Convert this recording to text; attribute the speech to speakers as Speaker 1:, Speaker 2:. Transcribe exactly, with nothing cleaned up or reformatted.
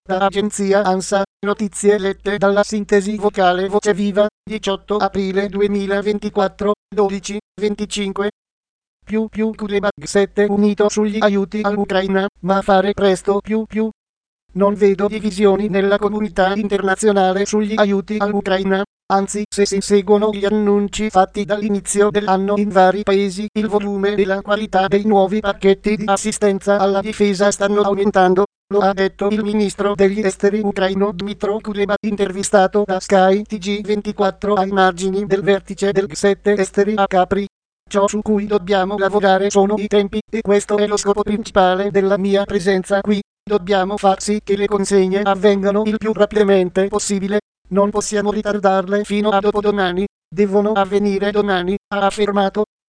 Speaker 1: Da agenzia ANSA, notizie lette dalla sintesi vocale Voce Viva, diciotto aprile duemilaventiquattro, dodici venticinque. Più più Culebag sette unito sugli aiuti all'Ucraina, ma fare presto più più. Non vedo divisioni nella comunità internazionale sugli aiuti all'Ucraina, anzi se si seguono gli annunci fatti dall'inizio dell'anno in vari paesi, il volume e la qualità dei nuovi pacchetti di assistenza alla difesa stanno aumentando. Lo ha detto il ministro degli esteri ucraino Dmytro Kuleba, intervistato da Sky T G ventiquattro ai margini del vertice del G sette esteri a Capri. Ciò su cui dobbiamo lavorare sono i tempi, e questo è lo scopo principale della mia presenza qui. Dobbiamo far sì che le consegne avvengano il più rapidamente possibile. Non possiamo ritardarle fino a dopodomani. Devono avvenire domani, ha affermato.